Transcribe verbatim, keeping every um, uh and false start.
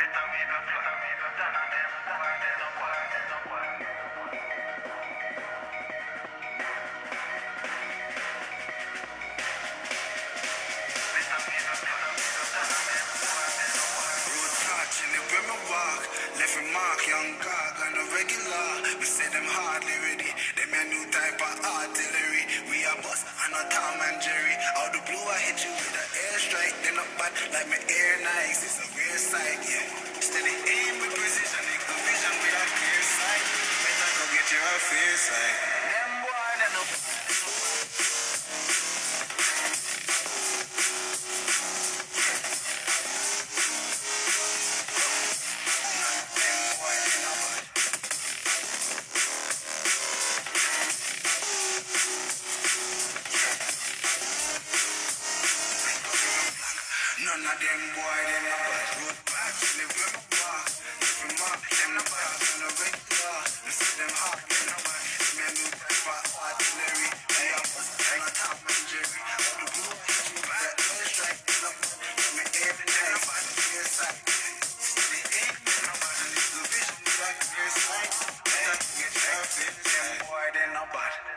Left remark, young gog on a regular. We say them hardly ready. Them a new type of artillery. We a boss and a Tom and Jerry. Out the blue I hit you with an airstrike. They not bad like my air nice. It's a real sight, yeah. Steady aim with precision. Equal vision with a clear sight. Better go get your fair sight. Them boy, they no. None of them boy, them no bad. Road back, live with my bar. Live with my, them no bad. On a regular, we see them hard, them no bad. Me a new type of artillery. We a bust, and a Tom and Jerry. Out the blue, hit you with that airstrike. They no bad, let me air the night. Bad, clear sight. They ain't me no bad. And it's the vision, we got clear sight. Better get your fit, them boy, they no bad.